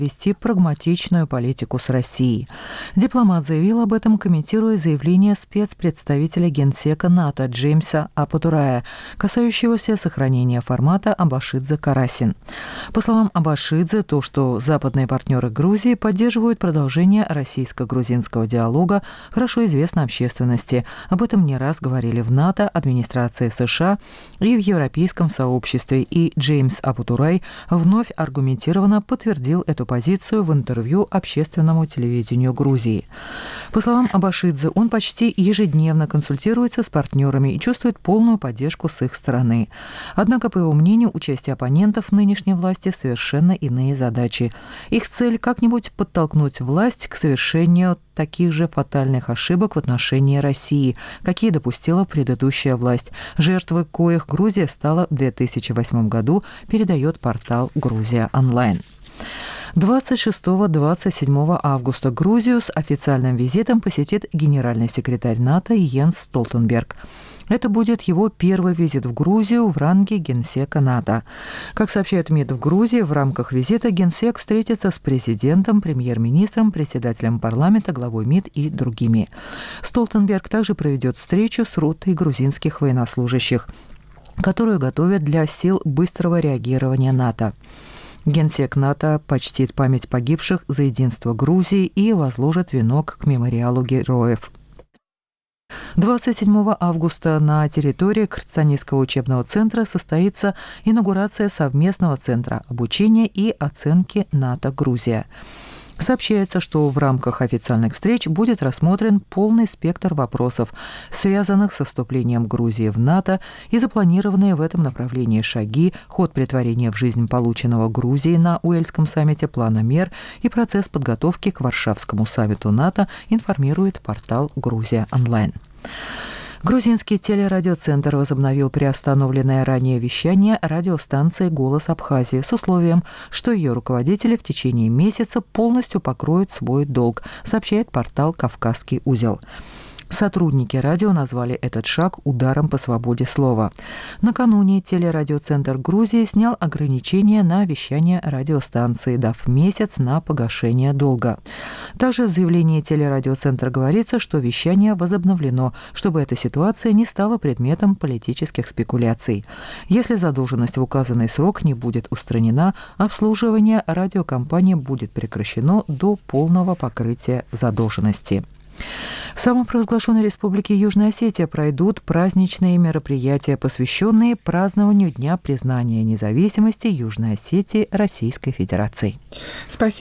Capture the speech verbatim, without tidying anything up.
вести прагматичную политику с Россией. Дипломат заявил об этом, комментируя заявление спецпредставителя Генсека НАТО Джеймса Апатурая, касающегося сохранения формата Абашидзе-Карасин. По словам Абашидзе, то, что западные партнеры Грузии поддерживают продолжение российско-грузинского диалога, хорошо известно общественности. Об этом не раз говорили в НАТО, администрации США и в Европейском сообществе, и Джеймс Апатурай вновь аргументированно подтвердил эту позицию в интервью общественному телевидению Грузии. По словам Абашидзе, он почти ежедневно консультируется с партнерами и чувствует полную поддержку с их стороны. Однако, по его мнению, у части оппонентов нынешней власти совершенно иные задачи. Их цель – как-нибудь подтолкнуть власть к совершению таких же фатальных ошибок в отношении России, какие допустила предыдущая власть, жертвой коих Грузия стала в две тысячи восьмом году, передает портал «Грузия онлайн». двадцать шестого — двадцать седьмого августа Грузию с официальным визитом посетит генеральный секретарь НАТО Йенс Столтенберг. Это будет его первый визит в Грузию в ранге генсека НАТО. Как сообщает МИД в Грузии, в рамках визита генсек встретится с президентом, премьер-министром, председателем парламента, главой МИД и другими. Столтенберг также проведет встречу с ротой грузинских военнослужащих, которую готовят для сил быстрого реагирования НАТО. Генсек НАТО почтит память погибших за единство Грузии и возложит венок к мемориалу героев. двадцать седьмого августа на территории Кыргызстанского учебного центра состоится инаугурация совместного центра обучения и оценки НАТО-Грузия. Сообщается, что в рамках официальных встреч будет рассмотрен полный спектр вопросов, связанных со вступлением Грузии в НАТО и запланированные в этом направлении шаги, ход претворения в жизнь полученного Грузией на Уэльском саммите плана мер и процесс подготовки к Варшавскому саммиту НАТО, информирует портал «Грузия онлайн». Грузинский телерадиоцентр возобновил приостановленное ранее вещание радиостанции «Голос Абхазии» с условием, что ее руководители в течение месяца полностью покроют свой долг, сообщает портал «Кавказский узел». Сотрудники радио назвали этот шаг ударом по свободе слова. Накануне телерадиоцентр Грузии снял ограничения на вещание радиостанции, дав месяц на погашение долга. Также в заявлении телерадиоцентра говорится, что вещание возобновлено, чтобы эта ситуация не стала предметом политических спекуляций. Если задолженность в указанный срок не будет устранена, обслуживание радиокомпании будет прекращено до полного покрытия задолженности. В самопровозглашенной республике Южная Осетия пройдут праздничные мероприятия, посвященные празднованию Дня признания независимости Южной Осетии Российской Федерации. Спасибо.